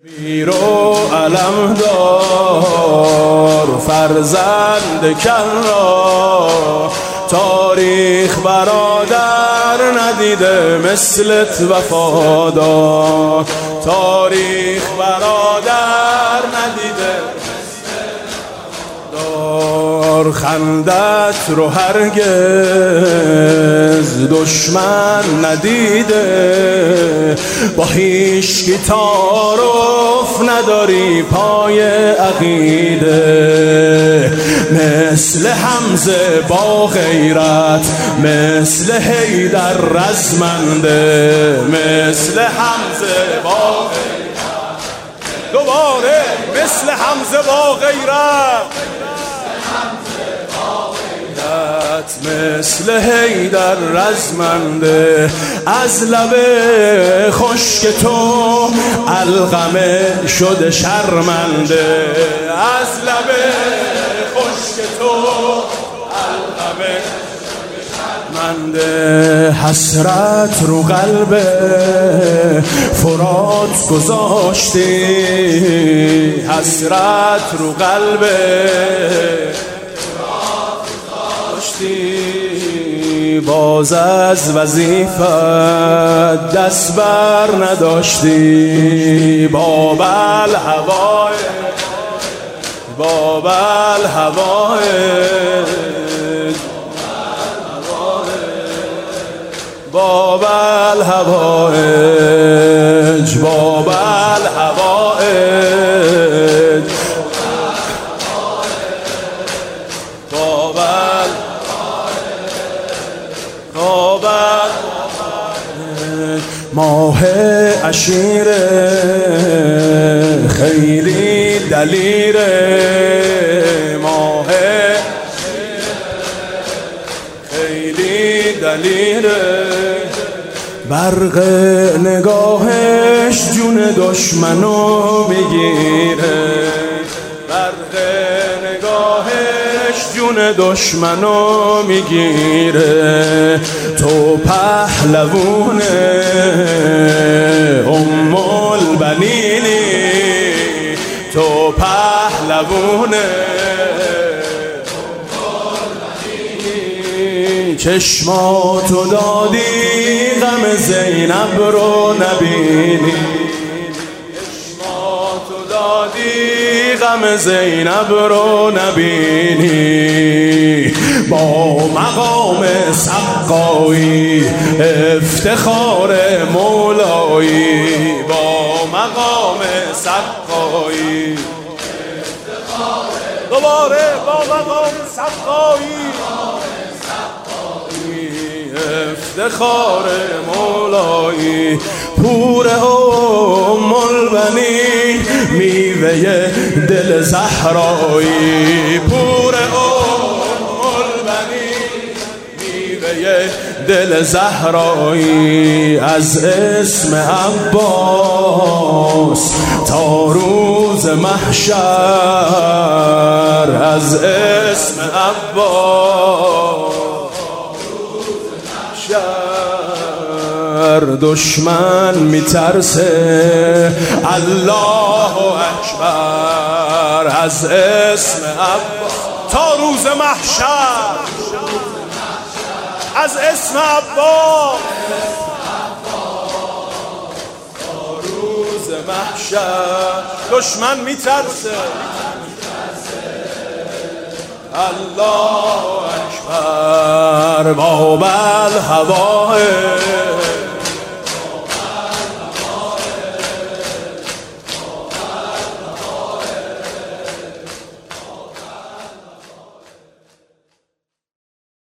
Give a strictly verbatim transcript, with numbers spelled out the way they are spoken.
میرو علم دار فرزند کرا، تاریخ برادر ندیده مثلت وفادار، تاریخ برادر ندیده دار، خندت رو هرگز دشمن ندیده، با هیچکی تعارف نداری پای عقیده، مثل حمزه با غیرت، مثل حیدر رزمنده، مثل حمزه با غیرت، دوباره مثل حمزه با غیرت، مثل حیدر رزمنده، از لب خشک تو علقمه شده شرمنده، از لب خشک تو علقمه شده شرمنده، حسرت رو قلب فرات گذاشتی، حسرت رو قلب باز از وظیفت دست بر نداشتی، بابل هوای بابل هوای بابل هوای بابل هوای ماه عشیر خیلی دلیر، ماه خیلی دلیر، برق نگاهش جون دشمنو میگیره، برق نگاهش جون دشمنو میگیره، تو پهلوون ام البنینی، تو پهلوون ام البنینی، چشماتو دادی غم زینب رو نبینی، چشماتو دادی غم زینب رو نبینی، با مقام سقایی افتخار مولایی، با مقام سقایی دوباره با مقام سقایی افتخار مولایی، پور ام البنین میوه دل زهرایی، پور ام دل زهرایی، از اسم عباس تا روز محشر، از اسم عباس تا روز محشر، دشمن میترسه الله اکبر، از اسم عباس تا روز محشر، از اسم عباس تا روز محشر، دشمن میترسه الله اکبر، بابل هوای